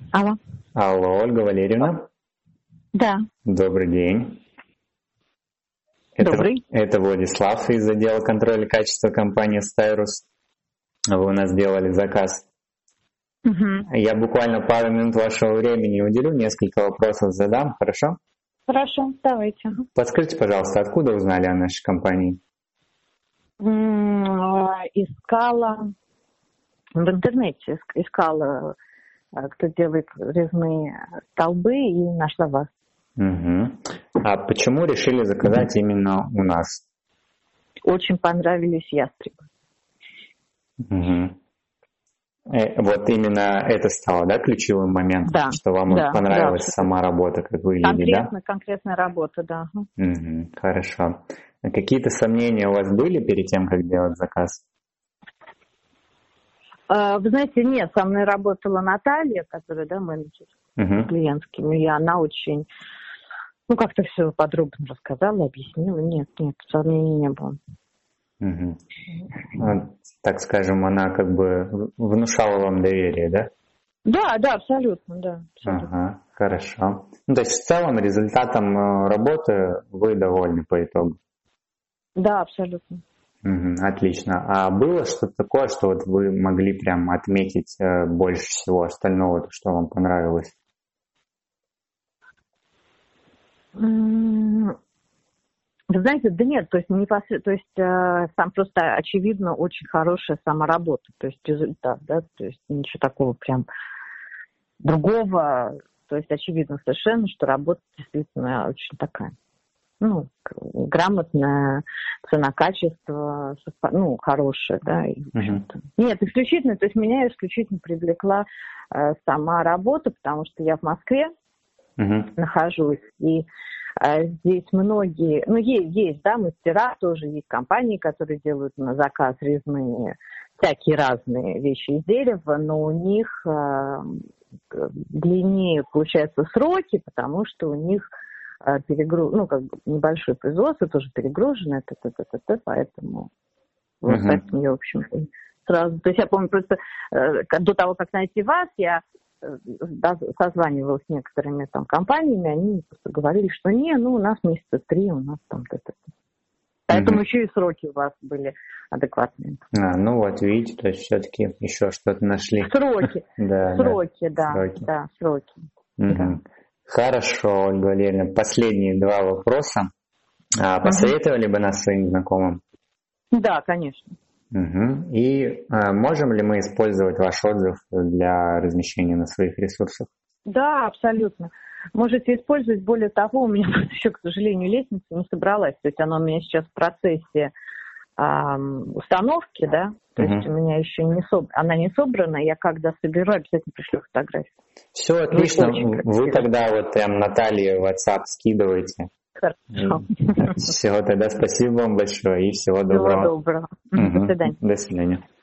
Алло. Алло, Ольга Валерьевна. Да. Добрый день. Добрый. Это Владислав из отдела контроля качества компании Styrus. Вы у нас делали заказ. Угу. Я буквально пару минут вашего времени уделю, несколько вопросов задам, хорошо? Хорошо, давайте. Подскажите, пожалуйста, откуда узнали о нашей компании? Искала в интернете, искала, кто делает резные столбы, и нашла вас. Угу. А почему решили заказать именно у нас? Очень понравились ястребы. Угу. Вот именно это стало, да, ключевым моментом, да, что вам понравилась сама работа, как выглядит, да? Конкретная работа, да. Угу. Хорошо. А какие-то сомнения у вас были перед тем, как делать заказ? Вы знаете, нет, со мной работала Наталья, которая, менеджер клиентским, и она очень, как-то все подробно рассказала, объяснила. Нет, сомнений не было. Угу. Так скажем, она как бы внушала вам доверие, да? Да, абсолютно, да. Абсолютно. Ага, хорошо. То есть в целом результатом работы вы довольны по итогу? Да, абсолютно. Угу, отлично. А было что-то такое, что вот вы могли прям отметить больше всего остального, что вам понравилось? Вы знаете, да нет, то есть там просто очевидно очень хорошая сама работа, то есть результат, да, то есть ничего такого прям другого, то есть очевидно совершенно, что работа действительно очень такая, грамотная, цена-качество, хорошая, да, и, в общем-то. Нет, исключительно, то есть меня исключительно привлекла сама работа, потому что я в Москве нахожусь, и здесь многие, есть, да, мастера, тоже есть компании, которые делают на заказ резные, всякие разные вещи из дерева, но у них длиннее, получается, сроки, потому что у них небольшое производство, тоже перегружено, поэтому поэтому я, в общем, сразу, то есть я помню просто до того, как найти вас, я созванивалась с некоторыми там компаниями, они просто говорили, что у нас месяца 3, у нас там Поэтому еще и сроки у вас были адекватные. Вот видите, то есть все-таки еще что-то нашли. Сроки. Сроки. Да. Хорошо, Ольга Валерьевна. Последние 2 вопроса. Посоветовали бы нас своим знакомым? Да, конечно. И можем ли мы использовать ваш отзыв для размещения на своих ресурсах? Да, абсолютно. Можете использовать. Более того, у меня еще, к сожалению, лестница не собралась. То есть она у меня сейчас в процессе установки, да. То есть у меня еще она не собрана. Я когда соберу, обязательно пришлю фотографию. Все отлично. Вы тогда вот прям Наталье в WhatsApp скидываете. Хорошо. Все, тогда спасибо вам большое и всего доброго. Всего доброго. До свидания. До свидания.